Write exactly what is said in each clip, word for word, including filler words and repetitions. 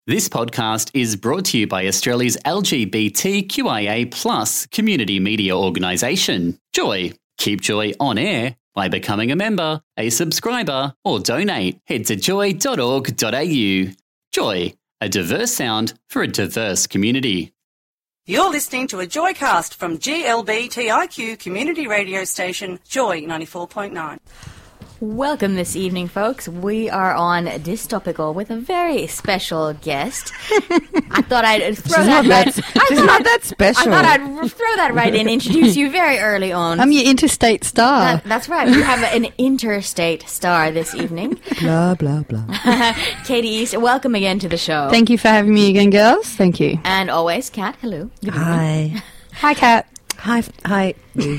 This podcast is brought to you by Australia's L G B T Q I A plus community media organisation, Joy. Keep Joy on air by becoming a member, a subscriber, or donate. Head to joy dot org dot a u. Joy, a diverse sound for a diverse community. You're listening to a Joycast from G L B T I Q community radio station, Joy ninety-four point nine. Welcome this evening, folks. We are on Dystopical with a very special guest. I thought I'd throw she's that not right. That, she's thought, not that special. I thought I'd throw that right in, introduce you very early on. I'm your interstate star. That, that's right. We have an interstate star this evening. Blah, blah, blah. Katie East, welcome again to the show. Thank you for having me again, girls. Thank you. And always, Kat, hello. Good Hi. Hi, Kat. Hi. Hi.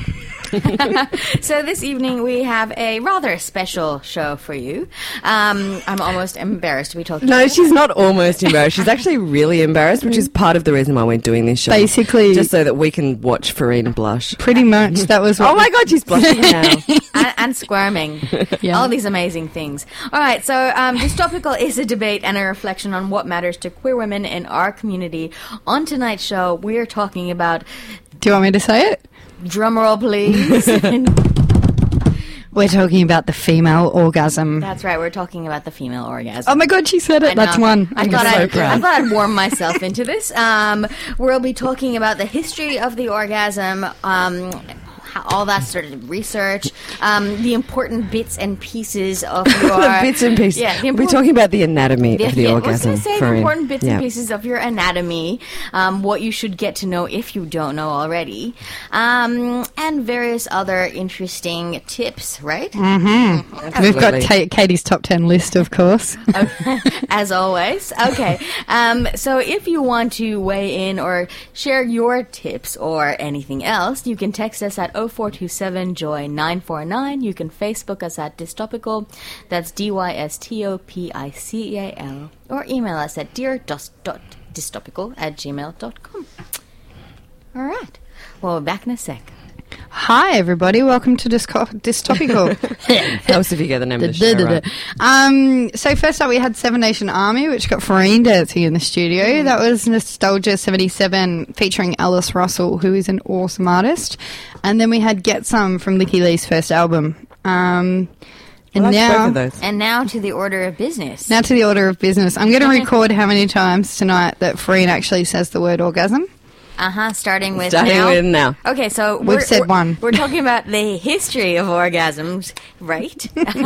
So this evening we have a rather special show for you. Um, I'm almost embarrassed to be talking No, to you. she's not almost embarrassed. She's actually really embarrassed, which is part of the reason why we're doing this show. Basically. Just so that we can watch Farine blush. Pretty much. That was what Oh my God, she's blushing now. and, and squirming. Yeah. All these amazing things. All right, so um, Dystopical is a debate and a reflection on what matters to queer women in our community. On tonight's show, we're talking about... Do you want me to say it? Drumroll, please. We're talking about the female orgasm. That's right, we're talking about the female orgasm. Oh my God, she said it. I know. That's one. I I'm thought, so I'd, proud. I thought I'd warm myself into this. Um, we'll be talking about the history of the orgasm, um, how, all that sort of research, um, the important bits and pieces of your... the bits and pieces. Yeah, the We're important- talking about the anatomy Yeah, of the yeah, orgasm. I was going to say Farine. the important bits Yeah. and pieces of your anatomy, um, what you should get to know if you don't know already, um, and various other interesting tips, right? Mm-hmm. We've got Absolutely. Ta- Katie's top ten list, of course. As always. Okay. Um, so if you want to weigh in or share your tips or anything else, you can text us at oh four two seven joy nine four nine. You can Facebook us at Dystopical. That's D Y S T O P I C E A L. Or email us at dear dot dystopical at gmail dot com. All right. Well, we're back in a sec. Hi, everybody. Welcome to Disco- Dystopical. Helps if you get the name of the show right. Um, so first up, we had Seven Nation Army, which got Farine dancing in the studio. That was Nostalgia seventy-seven, featuring Alice Russell, who is an awesome artist. And then we had Get Some from Licky Lee's first album. Um, and I like now, both of those. And now to the order of business. now to the order of business. I'm going to record how many times tonight that Farine actually says the word orgasm. Uh-huh, starting with Starting now. with now. Okay, so We've we're, said we're, one. We're talking about the history of orgasms, right?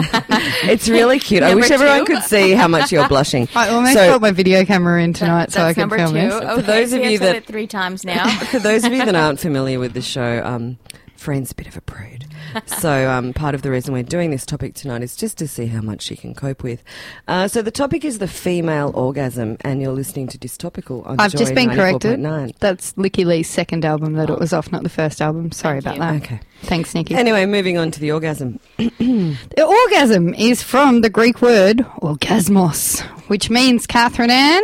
It's really cute. I Number wish everyone two. could see how much you're blushing. I almost So- got my video camera in tonight so I That's could number film two. this. Okay, those so of you you have said that- it three times now. For those of you that aren't familiar with the show, um, Farine's a bit of a prude. So um, part of the reason we're doing this topic tonight is just to see how much she can cope with. Uh, so the topic is the female orgasm, and you're listening to Dystopical on I've Joy just been ninety-four point corrected. nine. That's Licky Lee's second album that it was off, not the first album. Sorry Thank about you. that. Okay. Thanks, Nikki. Anyway, moving on to the orgasm. The orgasm is from the Greek word orgasmos, which means Catherine Ann.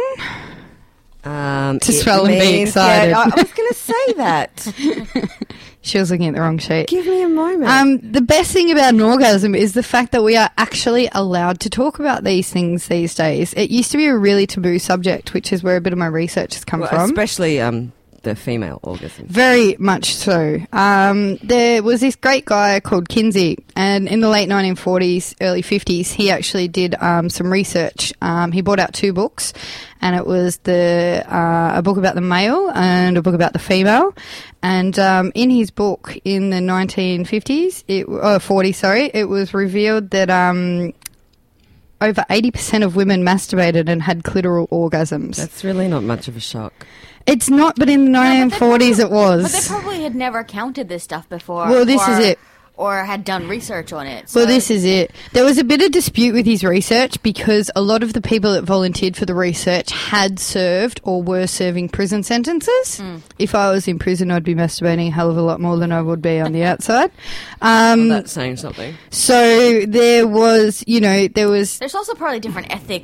Um, Just it felt a bit means- excited. Yeah, I, I was going to say that. She was looking at the wrong sheet. Give me a moment. Um, the best thing about an orgasm is the fact that we are actually allowed to talk about these things these days. It used to be a really taboo subject, which is where a bit of my research has come Well, from. especially um, the female orgasm. Very much so. Um, there was this great guy called Kinsey, and in the late nineteen forties, early fifties, he actually did um, some research. Um, he brought out two books, and it was the uh, a book about the male and a book about the female. And um, in his book, in the nineteen fifties, it oh, forty, sorry, it was revealed that um, over eighty percent of women masturbated and had clitoral orgasms. That's really not much of a shock. It's not, but in the No, but nineteen they forties it probably- was. But they probably had never counted this stuff before. Well, this or, is it. Or had done research on it. Well, so- this is it. There was a bit of dispute with his research because a lot of the people that volunteered for the research had served or were serving prison sentences. Hmm. If I was in prison, I'd be masturbating a hell of a lot more than I would be on the outside. Um, Well, that's saying something. so there was, you know, there was... There's also probably different ethics at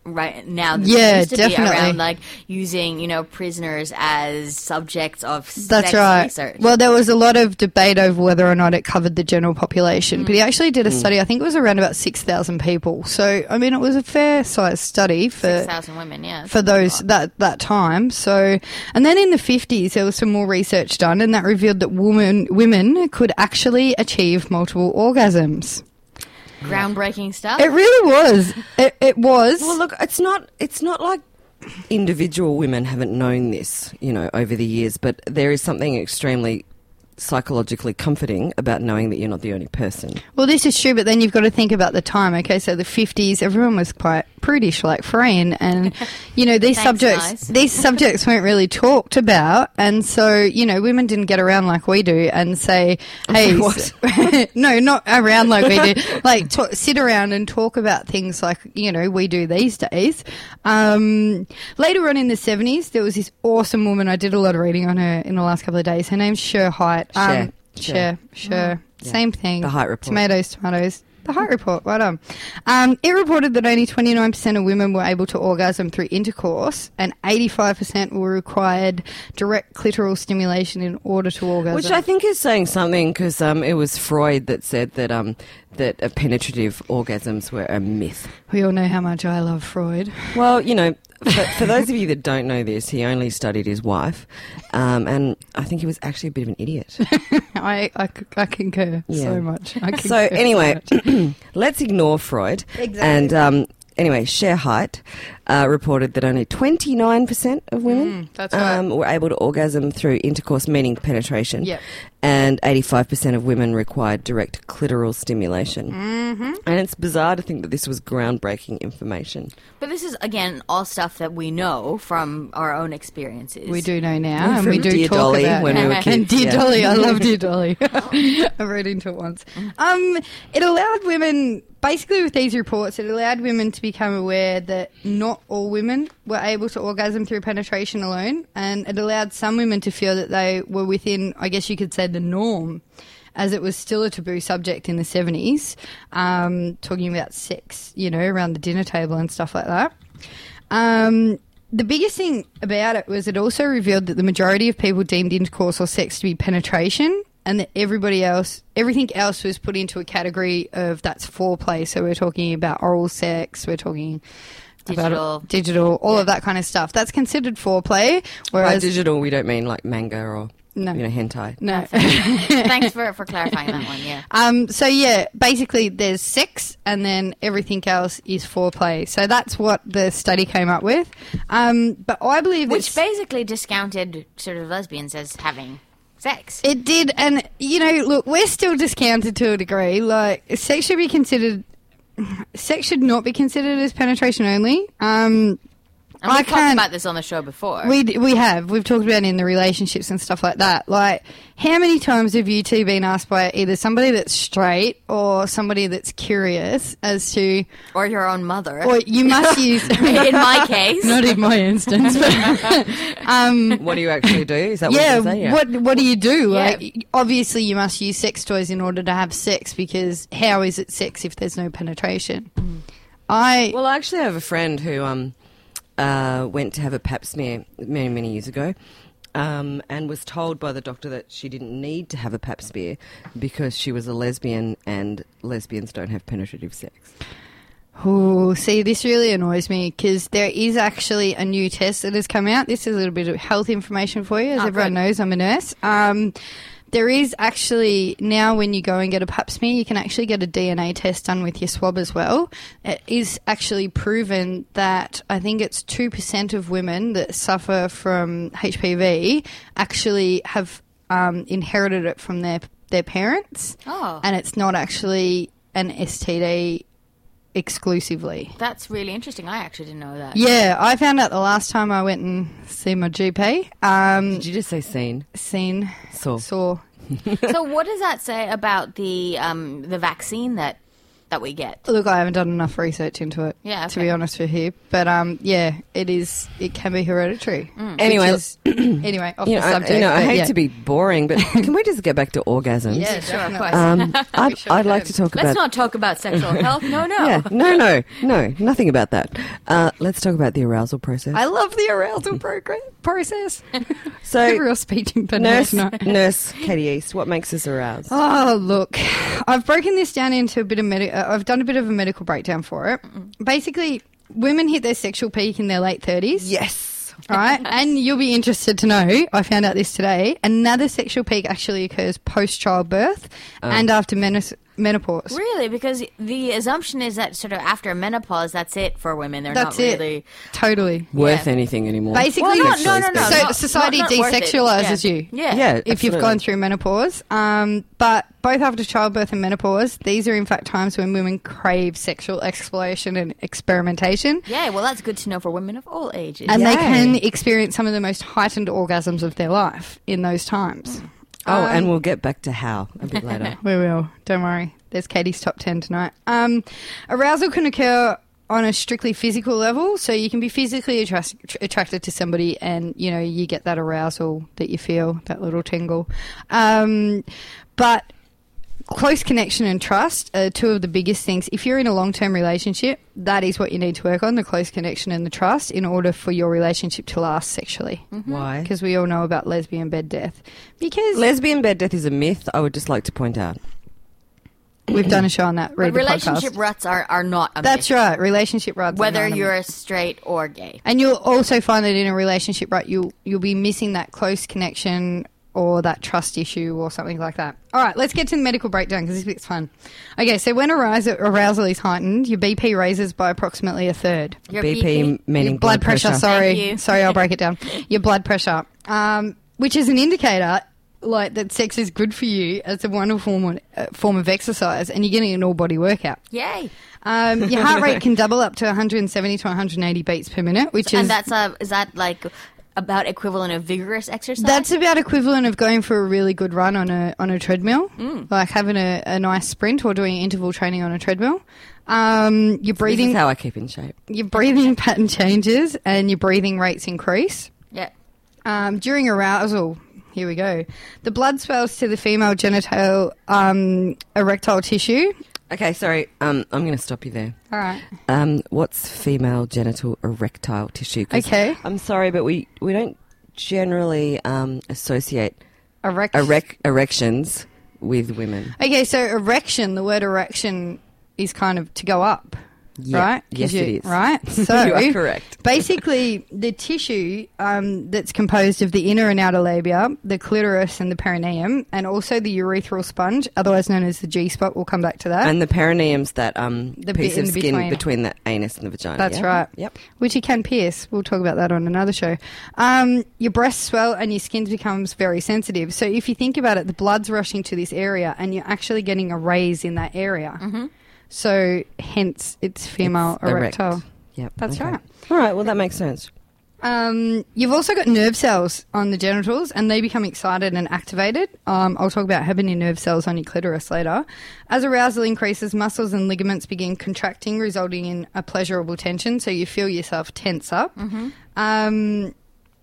right now than Yeah, there used to definitely. be around like using, you know, prisoners as subjects of That's sex right. research. Well, there was a lot of debate over whether or not it covered the general population, but he actually did a study. I think it was around about six thousand people. So, I mean, it was a fair-sized study for six thousand women, yeah. for those that that time. So, and then in the fifties, there was some more research done, and that revealed that women women could actually achieve multiple orgasms. Groundbreaking stuff. It really was. It, it was. Well, look, it's not. It's not like individual women haven't known this, you know, over the years. But there is something extremely psychologically comforting about knowing that you're not the only person. Well, this is true, but then you've got to think about the time. Okay, so the fifties, everyone was quite prudish, like Frayne, and you know these Thanks, subjects, guys. these subjects weren't really talked about, and so you know women didn't get around like we do and say, "Hey, What? no, not around like we do, like talk, sit around and talk about things like you know we do these days." Um, later on in the seventies, there was this awesome woman. I did a lot of reading on her in the last couple of days. Her name's Sher Height. Um, Cher. Sure, sure. Same thing. The Height Report. Tomatoes, tomatoes. The Height Report, right on. Um, it reported that only twenty-nine percent of women were able to orgasm through intercourse and eighty-five percent were required direct clitoral stimulation in order to orgasm. Which I think is saying something because um, it was Freud that said that um, that uh, penetrative orgasms were a myth. We all know how much I love Freud. Well, you know, for, for those of you that don't know this, he only studied his wife, um, and I think he was actually a bit of an idiot. I, I, c- I concur Yeah. so much. I concur So anyway, much. let's ignore Freud. Exactly. And um, anyway, Cher Height uh, reported that only twenty-nine percent of women Mm, that's right. um, were able to orgasm through intercourse, meaning penetration. Yep. And eighty-five percent of women required direct clitoral stimulation. Mm-hmm. And it's bizarre to think that this was groundbreaking information. But this is, again, all stuff that we know from our own experiences. We do know now, Yeah, and we from do Dear talk Dolly about when it. we were And kids, Dear yeah. Dolly, I love Dear Dolly. I read into it once. Um, it allowed women, basically with these reports, it allowed women to become aware that not all women were able to orgasm through penetration alone, and it allowed some women to feel that they were within, I guess you could say, the norm, as it was still a taboo subject in the seventies, um, talking about sex, you know, around the dinner table and stuff like that. Um, the biggest thing about it was it also revealed that the majority of people deemed intercourse or sex to be penetration, and that everybody else, everything else was put into a category of that's foreplay. So we're talking about oral sex, we're talking Digital. about digital, all of that kind of stuff. That's considered foreplay. By Whereas digital, we don't mean like manga or No. you know hentai. no. Thanks for, for clarifying that one, yeah. Um, so yeah, basically there's sex and then everything else is foreplay. So that's what the study came up with. Um, but I believe Which it's, basically discounted sort of lesbians as having sex. it did, and you know, look, we're still discounted to a degree. Like sex should be considered, sex should not be considered as penetration only. Um, And I we've talked can't- about this on the show before. We we have we've talked about it in the relationships and stuff like that. Like, how many times have you two been asked by either somebody that's straight or somebody that's curious as to, or your own mother. or you must use in my case. not in my instance, but um, What do you actually do? Is that what yeah, you're saying? what what do you do? Yeah. Like, obviously you must use sex toys in order to have sex, because how is it sex if there's no penetration? I Well, I actually have a friend who um, uh, went to have a pap smear many, many years ago um, and was told by the doctor that she didn't need to have a pap smear because she was a lesbian and lesbians don't have penetrative sex. Oh, see, this really annoys me because there is actually a new test that has come out. This is a little bit of health information for you. As Oh, everyone good. knows, I'm a nurse. Um, there is actually, now when you go and get a pap smear, you can actually get a D N A test done with your swab as well. It is actually proven that I think it's two percent of women that suffer from H P V actually have um, inherited it from their, their parents. Oh. And it's not actually an S T D exclusively. That's really interesting. I actually didn't know that. Yeah, I found out the last time I went and see my G P. Um, Did you just say seen? seen, Saw. saw. So what does that say about the um, the vaccine that that we get. Look, I haven't done enough research into it, Yeah, to okay. be honest with you. But um, yeah, it is. It can be hereditary. Mm. Anyway, is, anyway, off You the know, I, subject. you know, I but hate yeah. to be boring, but can we just get back to orgasms? Yeah, Sure, of definitely. course. Um, I'd, sure I'd like can. to talk Let's about. not talk about sexual health. No, no. Yeah, no, no, no, nothing about that. Uh, let's talk about the arousal process. I love the arousal progress process. so, Real speaking, but nurse, no. nurse Katie East, what makes us aroused? Oh, look, I've broken this down into a bit of medi- uh, I've done a bit of a medical breakdown for it. Basically, women hit their sexual peak in their late thirties. Yes. Right, and you'll be interested to know, I found out this today, another sexual peak actually occurs post-childbirth Um. and after menos- menopause. Really? Because the assumption is that sort of after menopause, that's it for women. They're That's not it. really. Totally. Worth Yeah. anything anymore. Basically, Well, no, no, no, no. so not- society not- not worth it. desexualizes Yeah. you. Yeah. yeah, If you've absolutely. gone through menopause. Um, but both after childbirth and menopause, these are in fact times when women crave sexual exploration and experimentation. Yeah, well, that's good to know for women of all ages. And they Yay. can experience some of the most heightened orgasms of their life in those times. Oh, Um, and we'll get back to how a bit later. We will. Don't worry. There's Katie's top ten tonight. Um, arousal can occur on a strictly physical level, so you can be physically attract- attracted to somebody, and you know you get that arousal that you feel, that little tingle. Um, but close connection and trust are two of the biggest things. If you're in a long-term relationship, that is what you need to work on: the close connection and the trust, in order for your relationship to last sexually. Why? Because we all know about lesbian bed death. Because Lesbian bed death is a myth, I would just like to point out. we've done a show on that. But Read the relationship podcast. ruts are, are not a That's myth, right. Relationship ruts. are whether not a you're myth. straight or gay. And you'll also find that in a relationship, right, you'll you'll be missing that close connection or that trust issue or something like that. All right, let's get to the medical breakdown because this bit's fun. Okay, so when arousal, arousal is heightened, your B P raises by approximately a third. Your B P meaning Your blood, pressure, Thank sorry. you. Sorry, I'll break it down. Your blood pressure, um, which is an indicator like that sex is good for you. It's a wonderful form of, uh, form of exercise, and you're getting an all-body workout. Yay. Um, your heart rate can double up to one hundred seventy to one hundred eighty beats per minute, which is And that's a, is that like about equivalent of vigorous exercise? That's about equivalent of going for a really good run on a on a treadmill, Mm. like having a, a nice sprint or doing interval training on a treadmill. Um, your This breathing, is how I keep in shape. your breathing pattern changes and your breathing rates increase. Yeah. Um, during arousal, here we go. The blood swells to the female genital um, erectile tissue. Okay, sorry, um, I'm going to stop you there. All right. Um, what's female genital erectile tissue? 'Cause Okay. I'm sorry, but we, we don't generally um, associate Erect. erec- erections with women. Okay, so erection, the word erection is kind of to go up. Yeah. Right? 'Cause Yes, you- it is. Right? So You are correct. Basically, the tissue um, that's composed of the inner and outer labia, the clitoris and the perineum, and also the urethral sponge, otherwise known as the G-spot. We'll come back to that. And the perineum's that um, The piece bit of in skin between. between the anus and the vagina. That's yeah? right. Yep. Which you can pierce. We'll talk about that on another show. Um, your breasts swell and your skin becomes very sensitive. So if you think about it, the blood's rushing to this area and you're actually getting a raise in that area. Mm-hmm. So hence it's female It's erect. erectile. Yep. That's okay. right. All right, well, that makes sense. Um, you've also got nerve cells on the genitals and they become excited and activated. Um, I'll talk about having your nerve cells on your clitoris later. As arousal increases, muscles and ligaments begin contracting, resulting in a pleasurable tension. So you feel yourself tense up. Mm-hmm. Um,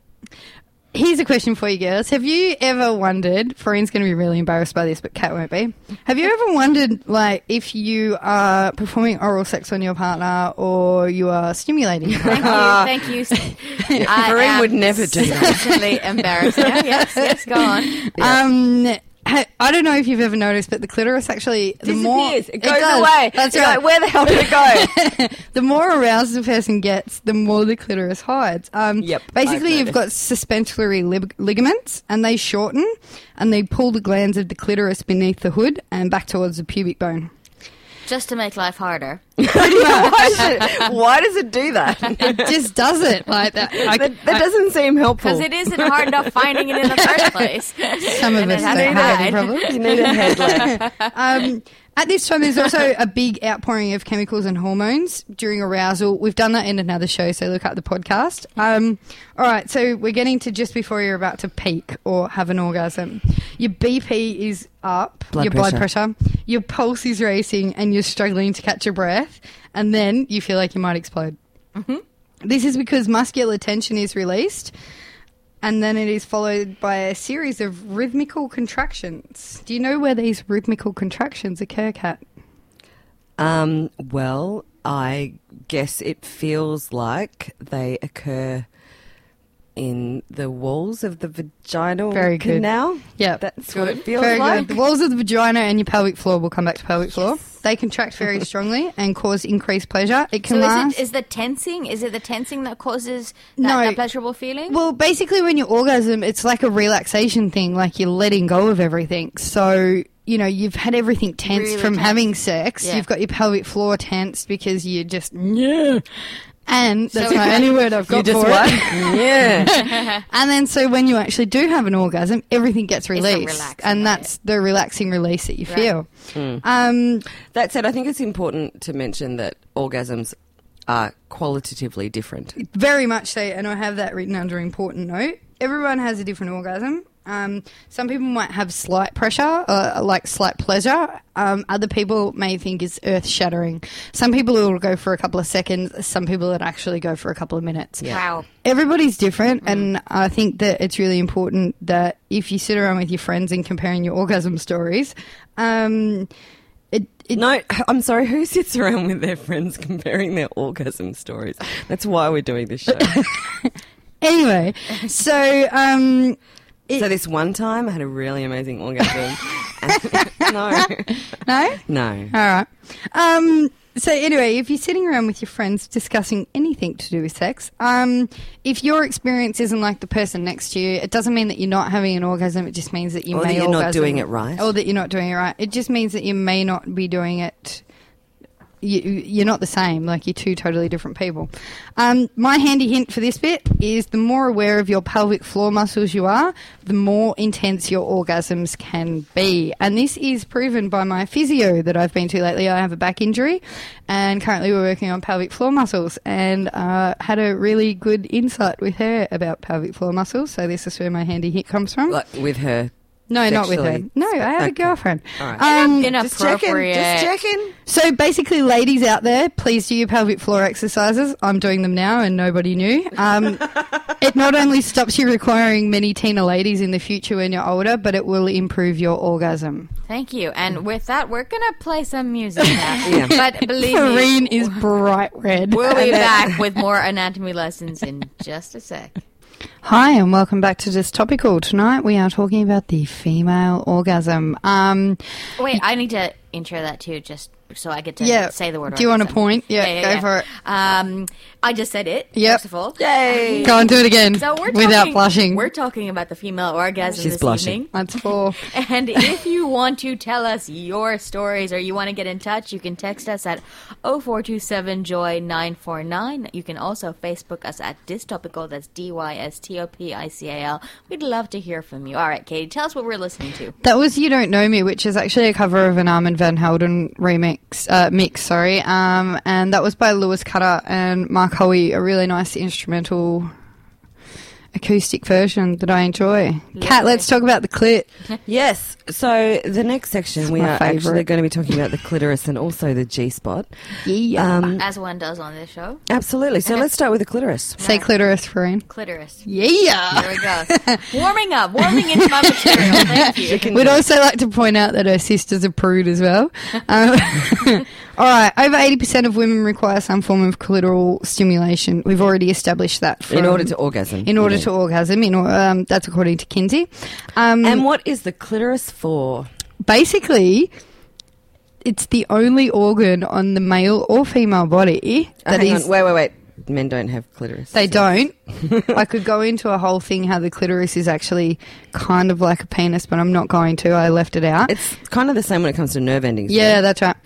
here's a question for you girls. Have you ever wondered, Forine's going to be really embarrassed by this, but Kat won't be. Have you ever wondered, like, if you are performing oral sex on your partner or you are stimulating your partner? Thank you. Thank you. I Corinne am would never do that. certainly embarrassed. Yeah, yes, yes, go on. Um, ha- I don't know if you've ever noticed, but the clitoris actually the more Disappears. It goes does. away. That's You're right. like, where the hell did it go? The more aroused the person gets, the more the clitoris hides. Um, Yep, Basically, I've you've got suspensory lig- ligaments, and they shorten, and they pull the glands of the clitoris beneath the hood and back towards the pubic bone. Just to make life harder. why, does it, why does it do that? It just does it like that. I, that that doesn't seem helpful. Because it isn't hard enough finding it in the first place. some of And us it don't hasn't have any died. problems. You need a headlamp. Um, At this time, there's also a big outpouring of chemicals and hormones during arousal. We've done that in another show, so look up the podcast. Um, all right, so we're getting to just before you're about to peak or have an orgasm. Your B P is up, Blood your pressure. blood pressure, your pulse is racing, and you're struggling to catch your breath, and then you feel like you might explode. Mm-hmm. This is because muscular tension is released, and then it is followed by a series of rhythmical contractions. Do you know where these rhythmical contractions occur, Kat? Um, well, I guess it feels like they occur in the walls of the vaginal Very good. canal. Yeah, That's what it feels very like. good. The walls of the vagina and your pelvic floor, will come back to pelvic floor. They contract very strongly and cause increased pleasure. It can So last. is it is the tensing? Is it the tensing that causes that, No. that pleasurable feeling? Well, basically, when you orgasm, it's like a relaxation thing, like you're letting go of everything. So, you know, you've had everything tensed Really from tense. having sex. Yeah. You've got your pelvic floor tensed because you just, yeah. And that's So- my only word I've got You just for what? it. Yeah. And then so when you actually do have an orgasm, everything gets a released. relaxing And way. that's the relaxing release that you Right. feel. Mm. Um, That said, I think it's important to mention that orgasms are qualitatively different. Very much so, and I have that written under important note. Everyone has a different orgasm. Um, some people might have slight pressure, uh, like slight pleasure. Um, other people may think it's earth-shattering. Some people it will go for a couple of seconds. Some people it actually go for a couple of minutes. Yeah. Wow. Everybody's different, and I think that it's really important that if you sit around with your friends and comparing your orgasm stories, um, it, it No, I'm sorry, who sits around with their friends comparing their orgasm stories? That's why we're doing this show. anyway. So. Um, It- So this one time I had a really amazing orgasm. no. no. No. All right. Um, so anyway, if you're sitting around with your friends discussing anything to do with sex, um, if your experience isn't like the person next to you, it doesn't mean that you're not having an orgasm. It just means that you Or may that you're not orgasm. doing it right. Or that you're not doing it right. It just means that you may not be doing it. You, you're not the same. Like, you're two totally different people. Um, my handy hint for this bit is the more aware of your pelvic floor muscles you are, the more intense your orgasms can be. And this is proven by my physio that I've been to lately. I have a back injury, and currently we're working on pelvic floor muscles, and uh, had a really good insight with her about pelvic floor muscles. So this is where my handy hint comes from. Like with her. No, not with her. sexually- No, I have a Okay. girlfriend. All right. Um, Just checking. Inappropriate. Just checking. So basically, ladies out there, please do your pelvic floor exercises. I'm doing them now, and nobody knew. Um, it not only stops you requiring many Tina ladies in the future when you're older, but it will improve your orgasm. Thank you. And with that, we're going to play some music now. Yeah. But believe Farine me, is bright red. we'll be back with more anatomy lessons in just a sec. Hi, and welcome back to Just Topical. Tonight we are talking about the female orgasm. Um, Wait, I need to intro that too, just so I get to Yeah. say the word. Do you want a orgasm. point? Yeah, go for it. Um, I just said it. Yep. First of all, Yay. Go and do it again So we're without talking, blushing. We're talking about the female orgasm She's this blushing. evening. That's four. And if you want to tell us your stories or you want to get in touch, you can text us at oh four two seven joy nine four nine. You can also Facebook us at Dystopical. That's D Y S T O P I C A L. We'd love to hear from you. All right, Katie, tell us what we're listening to. That was You Don't Know Me, which is actually a cover of an Armand Van Helden remix, uh, mix, sorry. Um, and that was by Lewis Cutter and Mark Hoey, a really nice instrumental acoustic version that I enjoy. Kat, let's talk about the clit. Yes. So the next section we my are actually favourite. going to be talking about the clitoris and also the G spot. Yeah. Um, As one does on this show. absolutely. So let's start with the clitoris. Say clitoris, Farine. Clitoris. Yeah. There we go. Warming up. Warming into my material. Thank you. We'd also like to point out that her sister's a prude as well. Um, all right, over eighty percent of women require some form of clitoral stimulation. We've already established that. From, In order to orgasm. In order Yeah. to orgasm. In, or- um, that's according to Kinsey. Um, And what is the clitoris for? basically, it's the only organ on the male or female body Uh, that hang is. on. Wait, wait, wait. Men don't have clitoris. They So- don't. I could go into a whole thing how the clitoris is actually kind of like a penis, but I'm not going to. I left it out. It's kind of the same when it comes to nerve endings. Yeah, right? that's right. Yep.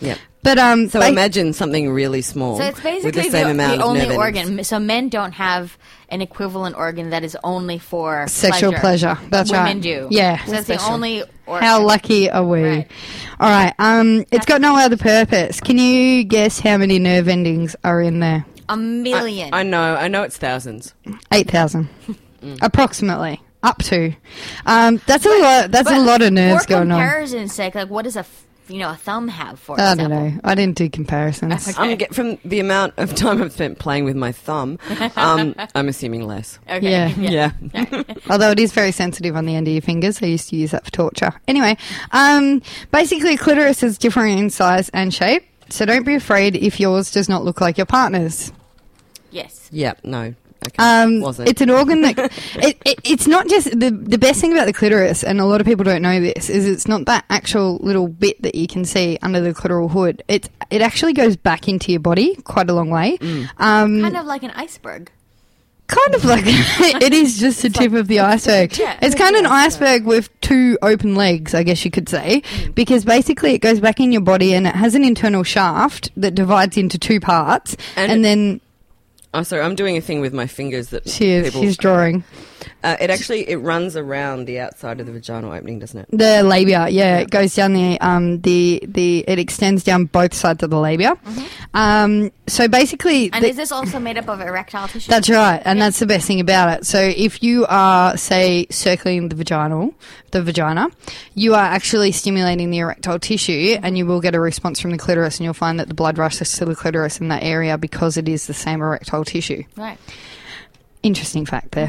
But um, So ba- imagine something really small So it's basically with the same amount the of only nerve endings. organ. So men don't have an equivalent organ that is only for sexual pleasure. That's Women right. do. Yeah. So it's the only organ. How lucky are we? Right. All right. Um, it's got no other purpose. Can you guess how many nerve endings are in there? A million. I know, I know it's thousands. Eight thousand, approximately. Up to. Um, that's a lot. That's a But lot of nerves for going on. comparison's sake, like what does a f- you know a thumb have for I example? don't know. I didn't do comparisons. I'm get, from the amount of time I've spent playing with my thumb, um, I'm assuming less. Okay. Yeah. Yeah. Although it is very sensitive on the end of your fingers. I used to use that for torture. Anyway, um, basically clitoris is different in size and shape. So don't be afraid if yours does not look like your partner's. Yes. Yeah, no. Okay. Um, Wasn't. it's an organ that it, it, it's not just the the best thing about the clitoris, and a lot of people don't know this, is it's not that actual little bit that you can see under the clitoral hood. It it actually goes back into your body quite a long way. Um, Kind of like an iceberg. kind of like it is just the tip of the iceberg. Yeah. It's kind of an iceberg with two open legs, I guess you could say, because basically it goes back in your body and it has an internal shaft that divides into two parts, And and, it- then Oh, sorry, I'm doing a thing with my fingers that she is people... she's drawing. Uh, it actually, it runs around the outside of the vaginal opening, doesn't it? The labia, yeah, it goes down the um the the it extends down both sides of the labia. Um, so basically, And the- is this also made up of erectile tissue? that's right, and that's the best thing about it. So if you are, say, circling the vaginal, the vagina, you are actually stimulating the erectile tissue, and you will get a response from the clitoris, and you'll find that the blood rushes to the clitoris in that area because it is the same erectile tissue. Right. Interesting fact there.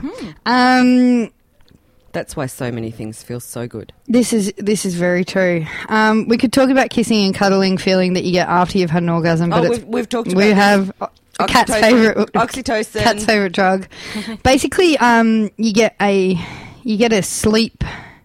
Um, That's why so many things feel so good. This is this is very true. Um, we could talk about kissing and cuddling feeling that you get after you've had an orgasm, but Oh, it's, we've, we've talked about we this. have a cat's Oxytocin- favorite Oxytocin. cat's favorite drug. Basically, um, you get a you get a sleep,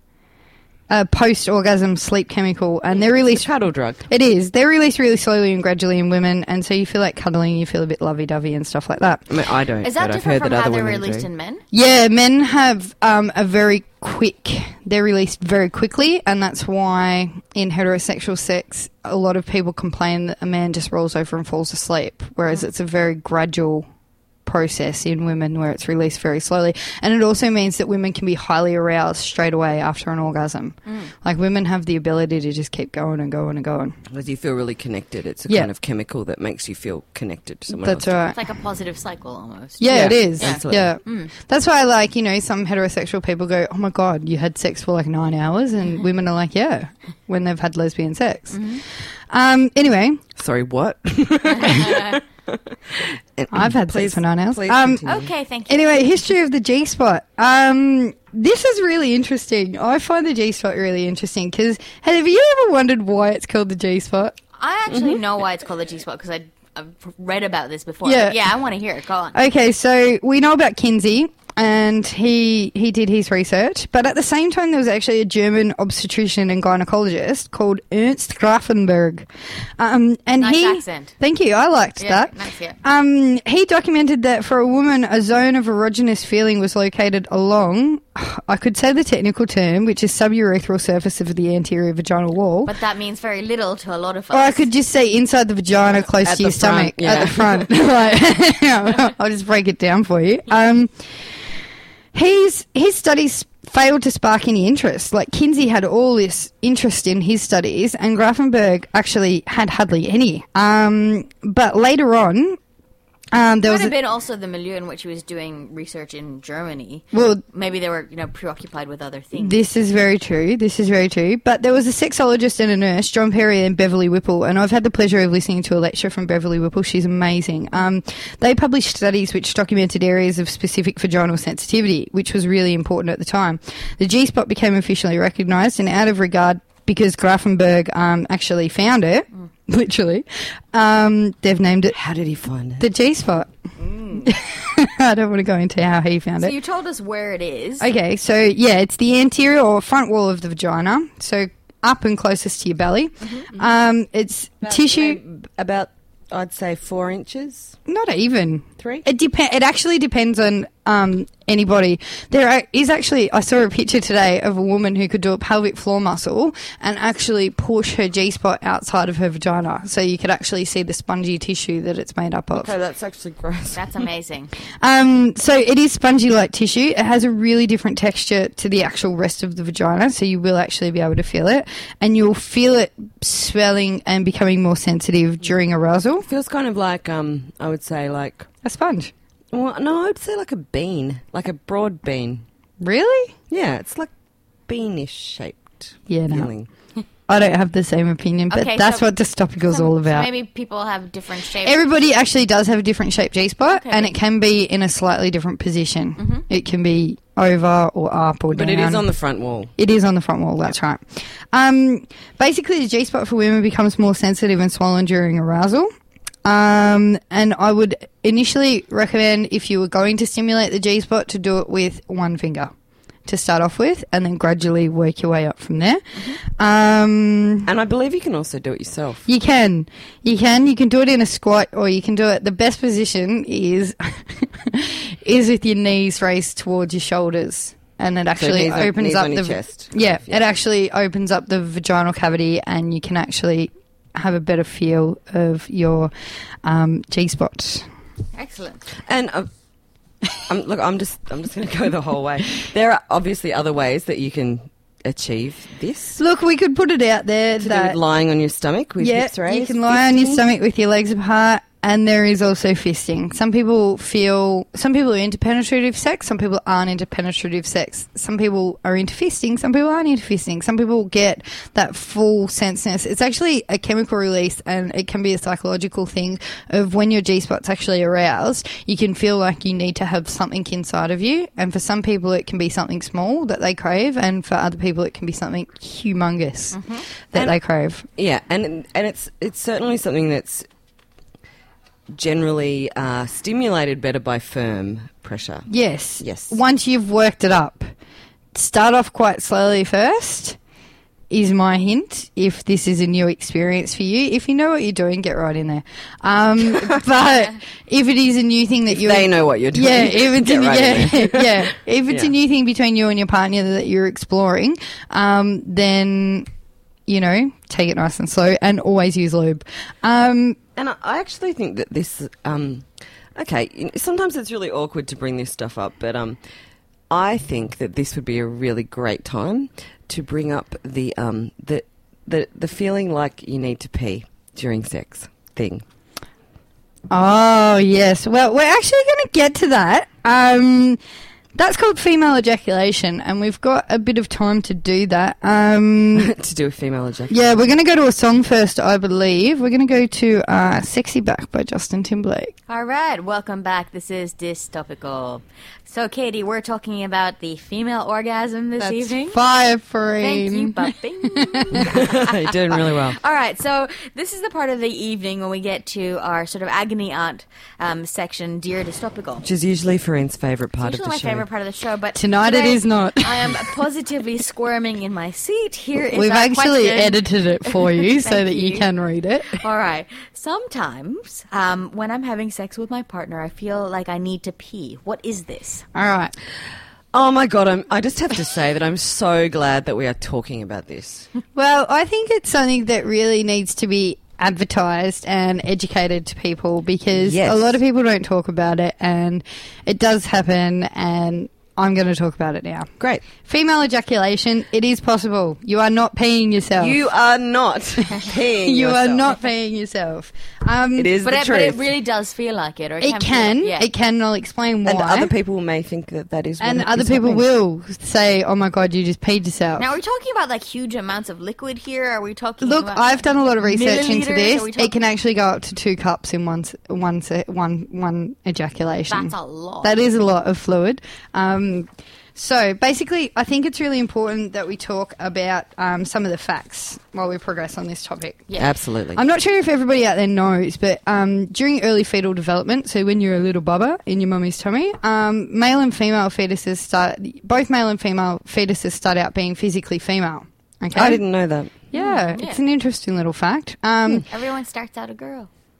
a post orgasm sleep chemical, and they're It's released. a cuddle drug. It is. They're released really slowly and gradually in women, and so you feel like cuddling, you feel a bit lovey-dovey and stuff like that. I mean, I don't. Is that but I've different heard from that how other they're women released do. in men? Yeah, men have um, a very quick, they're released very quickly, and that's why in heterosexual sex, a lot of people complain that a man just rolls over and falls asleep, whereas it's a very gradual process in women where it's released very slowly. And it also means that women can be highly aroused straight away after an orgasm. Like women have the ability to just keep going and going and going. Because you feel really connected. It's a Yeah. kind of chemical that makes you feel connected to someone That's else. right. It's like a positive cycle almost. Yeah, Yeah, it is. absolutely. Yeah. That's why, like, you know, some heterosexual people go, oh my God, you had sex for like nine hours. And women are like, yeah, when they've had lesbian sex. Um, anyway, Sorry, what? I've had Please- sex for nine hours. please Um, continue. Okay, thank you. anyway, history of the G spot. Um, this is really interesting. I find the G spot really interesting because have you ever wondered why it's called the G spot? I actually know why it's called the G spot because I I've read about this before. Yeah. But yeah, I want to hear it. Go on. Okay, so we know about Kinsey, and he he did his research, but at the same time there was actually a German obstetrician and gynecologist called Ernst Grafenberg, um, and Nice he accent. thank you, I liked Yeah, that. nice, yeah. Um, he documented that for a woman, a zone of erogenous feeling was located along, I could say the technical term, which is suburethral surface of the anterior vaginal wall. But that means very little to a lot of us. Or I could just say inside the vagina, close At to your the front, stomach, yeah. at the front. Like, yeah, I'll just break it down for you. Um, he's his studies failed to spark any interest. Like Kinsey had all this interest in his studies, and Grafenberg actually had hardly any. Um, but later on, um, there Could was have a, been also the milieu in which he was doing research in Germany. well. Maybe they were, you know, preoccupied with other things. This is very true. This is very true. But there was a sexologist and a nurse, John Perry and Beverly Whipple, and I've had the pleasure of listening to a lecture from Beverly Whipple. She's amazing. Um, they published studies which documented areas of specific vaginal sensitivity, which was really important at the time. The G-spot became officially recognised, and out of regard, because Grafenberg um, actually found it, literally, um, they've named it How did he find it? the G-spot. I don't want to go into how he found So it. you told us where it is. Okay, so yeah, it's the anterior or front wall of the vagina, so up and closest to your belly. Um, it's tissue, Maybe About, I'd say, four inches. not even. Three? It depend. It actually depends on um, anybody. There are, is actually, I saw a picture today of a woman who could do a pelvic floor muscle and actually push her G-spot outside of her vagina, so you could actually see the spongy tissue that it's made up of. Okay, that's actually gross. That's amazing. Um, so it is spongy like tissue. It has a really different texture to the actual rest of the vagina, so you will actually be able to feel it, and you'll feel it swelling and becoming more sensitive during arousal. Feels kind of like, um, I would say, like... A sponge. Well, no, I'd say like a bean, like a broad bean. Really? Yeah, it's like beanish shaped. Yeah, no. feeling. I don't have the same opinion, but Okay, that's so- what Dystopical's So- all so about. maybe people have different shapes. Everybody actually does have a different shaped G-spot, Okay. and it can be in a slightly different position. It can be over or up or But down. it is on the front wall. It is on the front wall, that's right. Um, basically, the G-spot for women becomes more sensitive and swollen during arousal. Um, and I would initially recommend, if you were going to stimulate the G-spot, to do it with one finger to start off with, and then gradually work your way up from there. Um, And I believe you can also do it yourself. you can. You can. You can do it in a squat, or you can do it. The best position is is with your knees raised towards your shoulders, and it actually knees on- opens knees up on the your chest. Yeah, Yeah. it actually opens up the vaginal cavity, and you can actually have a better feel of your um, G-spot. Excellent. And uh, I'm, look, I'm just, I'm just going to go the whole way. There are obviously other ways that you can achieve this. Look, we could put it out there To do that with lying on your stomach with yeah, hips raised. you can lie on your fisting. stomach with your legs apart, and there is also fisting. Some people feel, some people are into penetrative sex, some people aren't into penetrative sex. Some people are into fisting, some people aren't into fisting. Some people get that full senseness. It's actually a chemical release, and it can be a psychological thing of when your G-spot's actually aroused, you can feel like you need to have something inside of you. And for some people, it can be something small that they crave, and for other people, it can be something humongous that And- they crave. Yeah, and and it's it's certainly something that's generally uh, stimulated better by firm pressure. Yes. Yes. Once you've worked it up, start off quite slowly first, is my hint, if this is a new experience for you. If you know what you're doing, get right in there. Um, but if it is a new thing that you They know what you're doing. Yeah, if it's Get a, right in yeah, yeah. If it's Yeah. a new thing between you and your partner that you're exploring, um, then, you know, take it nice and slow, and always use lube. Um, And I I actually think that this, um, okay, you know, sometimes it's really awkward to bring this stuff up, but um, I think that this would be a really great time to bring up the um, the the the feeling like you need to pee during sex thing. Oh, yes. Well, we're actually going to get to that. Um, that's called female ejaculation, and we've got a bit of time to do that. Um, to do with female ejaculation. yeah, we're going to go to a song first, I believe. We're going to go to uh, Sexy Back by Justin Timberlake. All right, welcome back. This is Dystopical. So, Katie, we're talking about the female orgasm this evening. Fire frame. Thank you, puppy. You're doing really well. All right, so this is the part of the evening when we get to our sort of agony aunt um, section, Dear Dystopical. Which is usually Fareen's favourite part Usually of the my show. favorite part of the show, but Tonight it today is not. I am positively squirming in my seat. Here is We've our actually question. edited it for you so Thank that you you. can read it. All right. Sometimes um, when I'm having sex with my partner, I feel like I need to pee. What is this? All right. Oh my God, I'm, I just have to say that I'm so glad that we are talking about this. Well, I think it's something that really needs to be advertised and educated to people, because Yes. a lot of people don't talk about it, and it does happen, and I'm going to talk about it now. Great. Female ejaculation, it is possible. You are not peeing yourself. You are not peeing You yourself. are not peeing yourself. Um, It is But the it, truth. but it really does feel like it. Or it, It can. can. Feel, yeah. It can. And I'll explain why. And other people may think that that is what And it other is people happening. will say, "Oh my God, you just peed yourself." Now, are we talking about like huge amounts of liquid here? Are we talking Look, about I've done a lot of research into milliliters? this. Are we It talking- can actually go up to two cups in one s- one se- one one ejaculation. That's a lot. That is a lot of fluid. Um, so basically, I think it's really important that we talk about um, some of the facts while we progress on this topic. Yeah. Absolutely. I'm not sure if everybody out there knows, but um, during early fetal development, so when you're a little bubba in your mummy's tummy, um, male and female fetuses start, both male and female fetuses start out being physically female. Okay, I didn't know that. Yeah, Mm, yeah. it's an interesting little fact. Um, Everyone starts out a girl.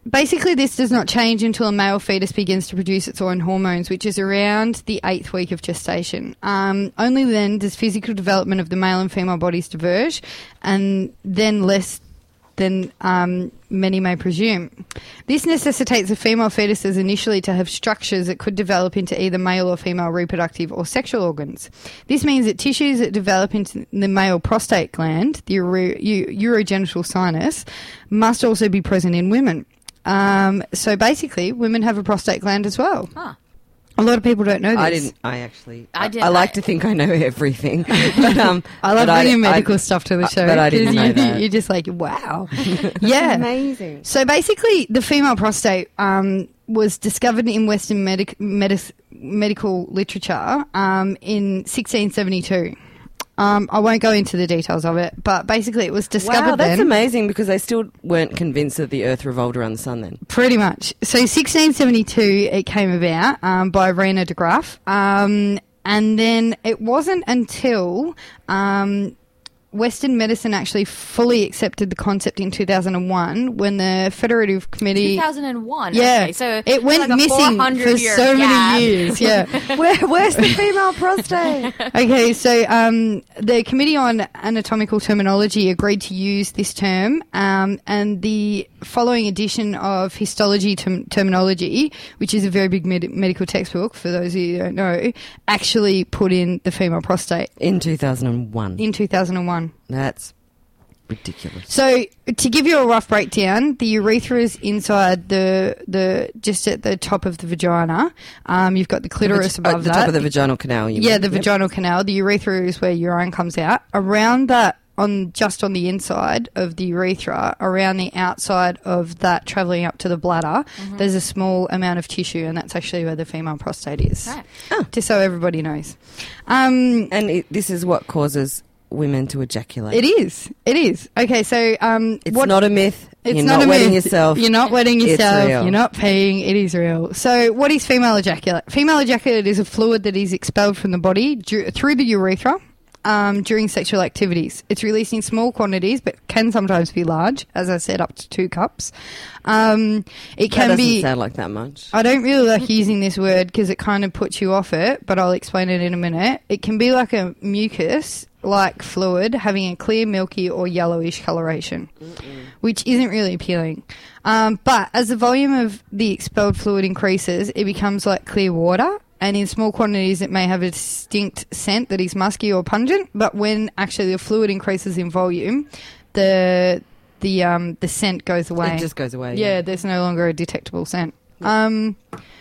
basically, this does not change until a male fetus begins to produce its own hormones, which is around the eighth week of gestation. Um, only then does physical development of the male and female bodies diverge, and then less than um, many may presume. This necessitates the female fetuses initially to have structures that could develop into either male or female reproductive or sexual organs. This means that tissues that develop into the male prostate gland, the uro- u- urogenital sinus, must also be present in women. Um, so basically, women have a prostate gland as well. Ah. A lot of people don't know this. I didn't. I actually. I I, did- I like I- to think I know everything, but um, I love but bringing I- medical I- stuff to the I- show. but I didn't 'cause know you, that. You're just like, wow. Yeah. Amazing. So basically, the female prostate um, was discovered in Western medic- medis- medical literature um, in sixteen seventy-two. Um, I won't go into the details of it, but basically it was discovered Wow, that's then. amazing because they still weren't convinced that the Earth revolved around the sun. Then Pretty much. So sixteen seventy-two it came about um, by Rena de Graaf. Um, and then it wasn't until um, Western medicine actually fully accepted the concept in two thousand one when the Federative Committee... two thousand one. Yeah. Okay, so it went like a missing for four hundred year so gap. many years. Yeah. Where, where's the female prostate? Okay, so um, the Committee on Anatomical Terminology agreed to use this term, um, and the following edition of Histology term- Terminology, which is a very big med- medical textbook, for those of you who don't know, actually put in the female prostate In two thousand one. in two thousand one. That's ridiculous. So, to give you a rough breakdown, the urethra is inside the the just at the top of the vagina. Um, you've got the clitoris Vag- uh, above the that. top of the vaginal canal. You Yeah, mean? the Yep. vaginal canal. The urethra is where urine comes out. Around that, on just on the inside of the urethra, around the outside of that, travelling up to the bladder, there's a small amount of tissue, and that's actually where the female prostate is. Right. Just so everybody knows. Um, And it, this is what causes women to ejaculate. it is. It is. Okay, so um, It's what, not a myth. It's You're not, not, a wetting myth. yourself. You're not wetting It's yourself. real. You're not peeing. It is real. So, what is female ejaculate? Female ejaculate is a fluid that is expelled from the body du- through the urethra um, during sexual activities. It's released in small quantities, but can sometimes be large. As I said, up to two cups. Um, it That can doesn't be. sound like that much. I don't really like using this word because it kind of puts you off it, but I'll explain it in a minute. It can be like a mucus like fluid having a clear, milky or yellowish coloration, Mm-mm. which isn't really appealing. Um, but as the volume of the expelled fluid increases, it becomes like clear water, and in small quantities it may have a distinct scent that is musky or pungent, but when actually the fluid increases in volume, the the um, the scent goes away. It just goes away. Yeah, there's no longer a detectable scent. Um,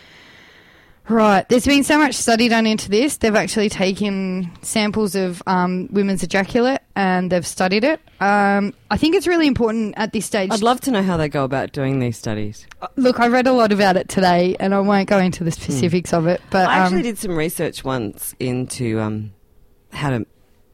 right, there's been so much study done into this. They've actually taken samples of um, women's ejaculate and they've studied it. Um, I think it's really important at this stage. I'd love to know how they go about doing these studies. Look, I read a lot about it today, and I won't go into the specifics of it. But I actually um, did some research once into um, how to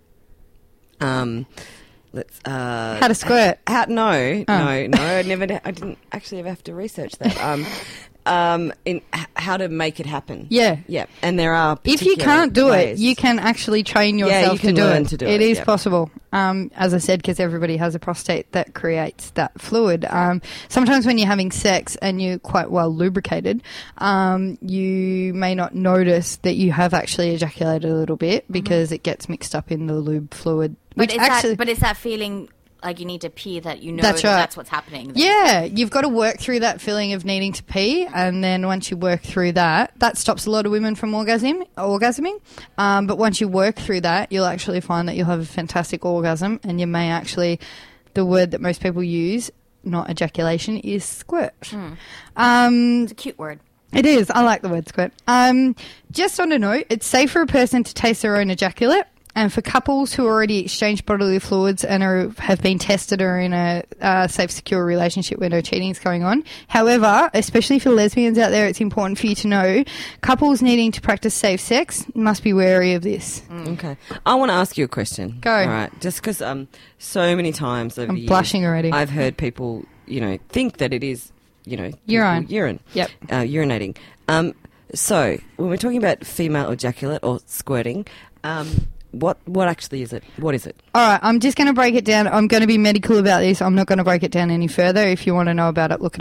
um, let's uh, how to squirt. How, no, Oh. no, no. I never. I didn't actually ever have to research that. Um, um, in h- how to make it happen. Yeah. yeah. And there are If you particular can't do ways. it, you can actually train Yeah, yourself you can to do learn it. to do It it, is yeah. possible. Um, as I said, because everybody has a prostate that creates that fluid. Um, sometimes when you're having sex and you're quite well lubricated, um, you may not notice that you have actually ejaculated a little bit because it gets mixed up in the lube fluid. But Which is actually, that but is that feeling like you need to pee that you know That's that right. that's what's happening? then? yeah, you've got to work through that feeling of needing to pee, and then once you work through that, that stops a lot of women from orgasm, orgasming. Um, but once you work through that, you'll actually find that you'll have a fantastic orgasm, and you may actually, the word that most people use, not ejaculation, is squirt. Um, It's a cute word. it is. I like the word squirt. Um, just on a note, it's safe for a person to taste their own ejaculate. And for couples who already exchange bodily fluids and are, have been tested or in a uh, safe, secure relationship where no cheating is going on. However, especially for lesbians out there, it's important for you to know couples needing to practice safe sex must be wary of this. Okay, I want to ask you a question. Go. All right, just because um, so many times over I'm the years, blushing already. I've heard people, you know, think that it is, you know, Urine. people urine, Yep. uh, urinating. Um, so when we're talking about female ejaculate or squirting, um, what what actually is it? What is it? All right, I'm just going to break it down. I'm going to be medical about this. I'm not going to break it down any further. If you want to know about it, look it up.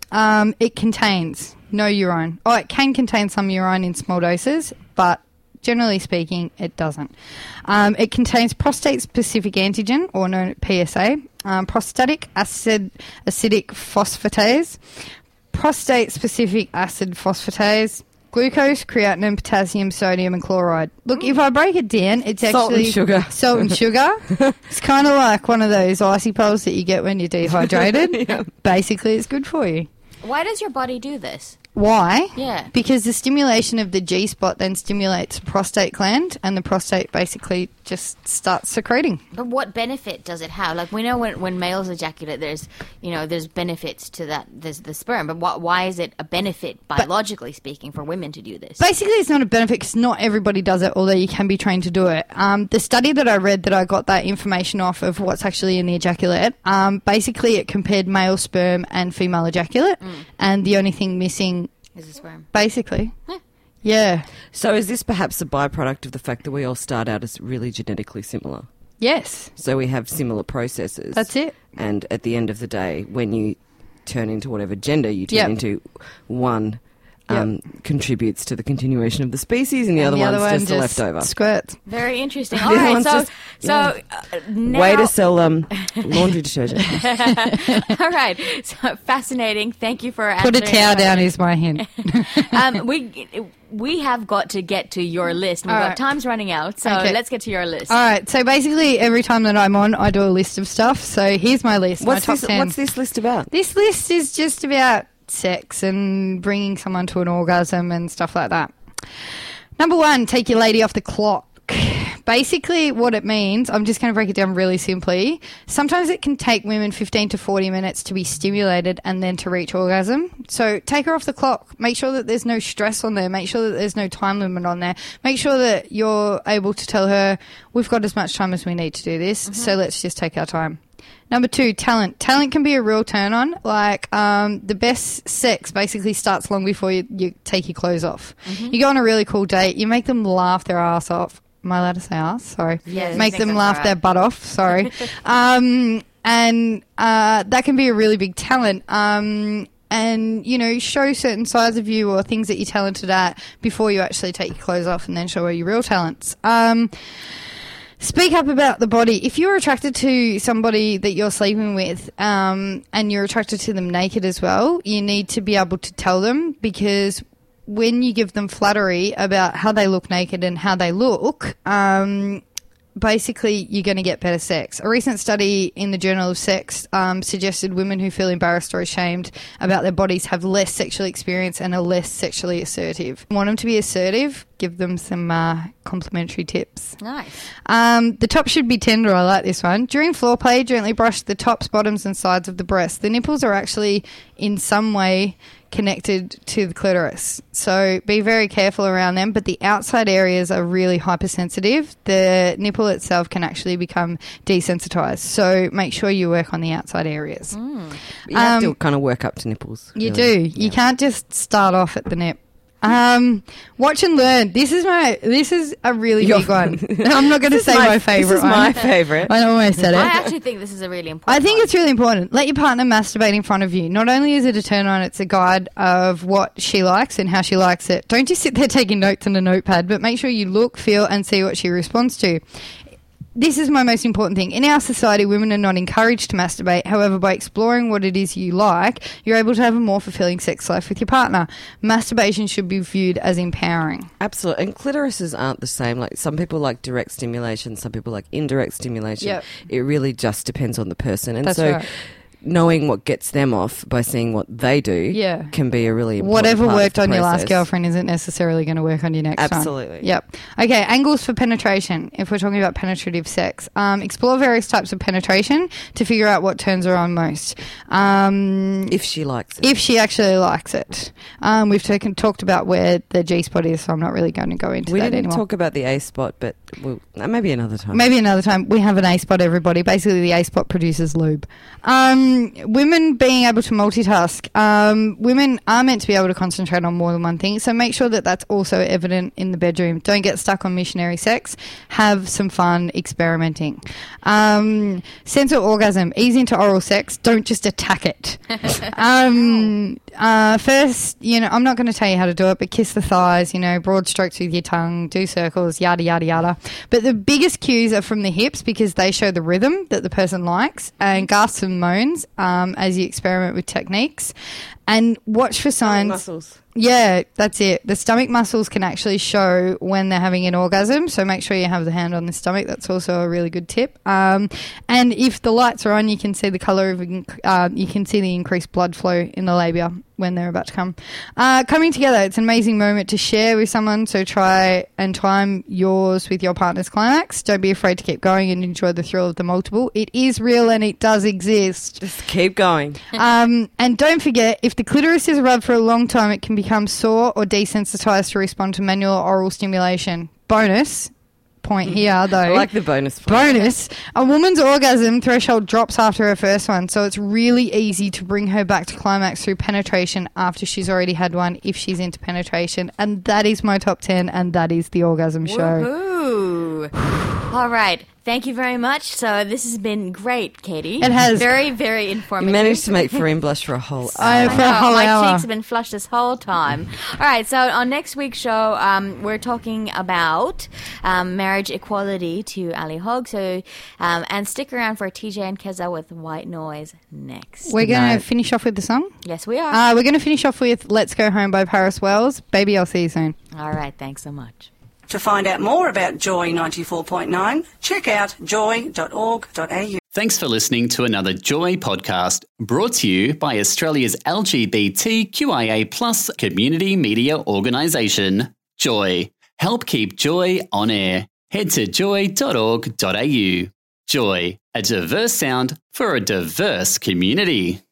Um, it contains no urine. Oh, it can contain some urine in small doses, but generally speaking, it doesn't. Um, it contains prostate-specific antigen, or known as P S A, um, prostatic acid acidic phosphatase, prostate-specific acid phosphatase, glucose, creatinine, potassium, sodium, and chloride. Look, if I break it down, it's actually Salt and sugar. Salt and sugar. It's kind of like one of those icy poles that you get when you're dehydrated. Yeah. Basically, it's good for you. Why does your body do this? Why? Yeah. Because the stimulation of the G-spot then stimulates the prostate gland, and the prostate basically just starts secreting. But what benefit does it have? Like, we know when, when males ejaculate, there's, you know, there's benefits to that, there's the sperm. But wh- why is it a benefit, biologically speaking, for women to do this? Basically, it's not a benefit because not everybody does it, although you can be trained to do it. Um, the study that I read that I got that information off of what's actually in the ejaculate, um, basically it compared male sperm and female ejaculate, mm. and the only thing missing is the sperm. Basically. Yeah. Yeah. So is this perhaps a byproduct of the fact that we all start out as really genetically similar? Yes. So we have similar processes. That's it. And at the end of the day, when you turn into whatever gender you turn Yep. into, one um, Yep. contributes to the continuation of the species and the And other the one's other one just, a leftover. Squirts. Very interesting. The All other right, one's so, just- so yeah. uh, now... Way to sell um, laundry detergent. All right, so fascinating. Thank you for Put a answering towel our down questions. is my hint. um, we we have got to get to your list. We've All got right. time's running out, so Okay. let's get to your list. All right. So basically, every time that I'm on, I do a list of stuff. So here's my list. What's my top this, ten. what's this list about? This list is just about sex and bringing someone to an orgasm and stuff like that. Number one, take your lady off the clock. Basically, what it means, I'm just going to break it down really simply. Sometimes it can take women fifteen to forty minutes to be stimulated and then to reach orgasm. So take her off the clock. Make sure that there's no stress on there. Make sure that there's no time limit on there. Make sure that you're able to tell her, we've got as much time as we need to do this, mm-hmm. so let's just take our time. Number two, talent. Talent can be a real turn on. Like, um, the best sex basically starts long before you, you take your clothes off. Mm-hmm. You go on a really cool date, you make them laugh their ass off. Am I allowed to say ass? Sorry. Yes, make I think them that's laugh right. their butt off. Sorry. um, and uh, that can be a really big talent. Um, and, you know, show certain sides of you or things that you're talented at before you actually take your clothes off and then show her your real talents. Um, Speak up about the body. If you're attracted to somebody that you're sleeping with, um, and you're attracted to them naked as well, you need to be able to tell them, because when you give them flattery about how they look naked and how they look, um, basically you're going to get better sex. A recent study in the Journal of Sex um, suggested women who feel embarrassed or ashamed about their bodies have less sexual experience and are less sexually assertive. Want them to be assertive? Give them some uh, complimentary tips. Nice. Um, the top should be tender. I like this one. During foreplay, gently brush the tops, bottoms, and sides of the breast. The nipples are actually in some way connected to the clitoris, so be very careful around them, but the outside areas are really hypersensitive. The nipple itself can actually become desensitized, so make sure you work on the outside areas. Mm. You have Um, to kind of work up to nipples. You really. do. You can't just start off at the nip. Um, watch and learn. This is my. This is a really Your- big one. I'm not going to This say is my, favorite This is one. my favourite. I almost said it. I actually think this is a really important I think one. it's really important. Let your partner masturbate in front of you. Not only is it a turn on, it's a guide of what she likes and how she likes it. Don't just sit there taking notes on a notepad, but make sure you look, feel, and see what she responds to. This is my most important thing. In our society, women are not encouraged to masturbate. However, by exploring what it is you like, you're able to have a more fulfilling sex life with your partner. Masturbation should be viewed as empowering. Absolutely. And clitorises aren't the same. Like, some people like direct stimulation, some people like indirect stimulation. Yep. It really just depends on the person. And That's so right. knowing what gets them off by seeing what they do Yeah. can be a really important Whatever part of worked the on your last process. girlfriend isn't necessarily going to work on your next one. Absolutely. Yep. Okay, angles for penetration, if we're talking about penetrative sex. Um, explore various types of penetration to figure out what turns her on most. Um, If she likes it. if she actually likes it. Um, we've taken, talked about where the G-spot is, so I'm not really going to go into we that didn't anymore. talk about the A-spot, but we'll, uh, maybe another time. Maybe another time. We have an A-spot, everybody. Basically, the A-spot produces lube. Um, Um, women being able to multitask. Um, women are meant to be able to concentrate on more than one thing, so make sure that that's also evident in the bedroom. Don't get stuck on missionary sex. Have some fun experimenting. Um, sense of orgasm. Ease into oral sex. Don't just attack it. um, uh, first, you know, I'm not going to tell you how to do it, but kiss the thighs, you know, broad strokes with your tongue, do circles, yada, yada, yada. But the biggest cues are from the hips because they show the rhythm that the person likes, and gasps and moans um, as you experiment with techniques. And watch for signs. Muscles. Yeah, that's it. The stomach muscles can actually show when they're having an orgasm, so make sure you have the hand on the stomach. That's also a really good tip. Um, and if the lights are on, you can see the colour of, uh, you can see the increased blood flow in the labia when they're about to come. Uh, coming together, it's an amazing moment to share with someone, so try and time yours with your partner's climax. Don't be afraid to keep going and enjoy the thrill of the multiple. It is real and it does exist. Just keep going. Um, and don't forget, if the clitoris is rubbed for a long time, it can become sore or desensitized to respond to manual or oral stimulation. Bonus point here, though. I like the bonus point. Bonus. A woman's orgasm threshold drops after her first one, so it's really easy to bring her back to climax through penetration after she's already had one if she's into penetration. And that is my top ten, and that is the Orgasm Show. Woohoo! All right. Thank you very much. So this has been great, Katie. It has. Very, very informative. You managed to make Farine blush for a whole I- hour. for a whole my hour. cheeks have been flushed this whole time. All right, so on next week's show, um, we're talking about um, marriage equality to Ali Hogg. So, um, and stick around for T J and Keza with White Noise next. We're going night. to finish off with the song. Yes, we are. Uh, we're going to finish off with Let's Go Home by Paris Wells. Baby, I'll see you soon. All right, thanks so much. To find out more about Joy ninety-four point nine, check out joy dot org dot a u. Thanks for listening to another Joy podcast brought to you by Australia's L G B T Q I A plus community media organisation, Joy. Help keep Joy on air. Head to joy dot org dot a u. Joy, a diverse sound for a diverse community.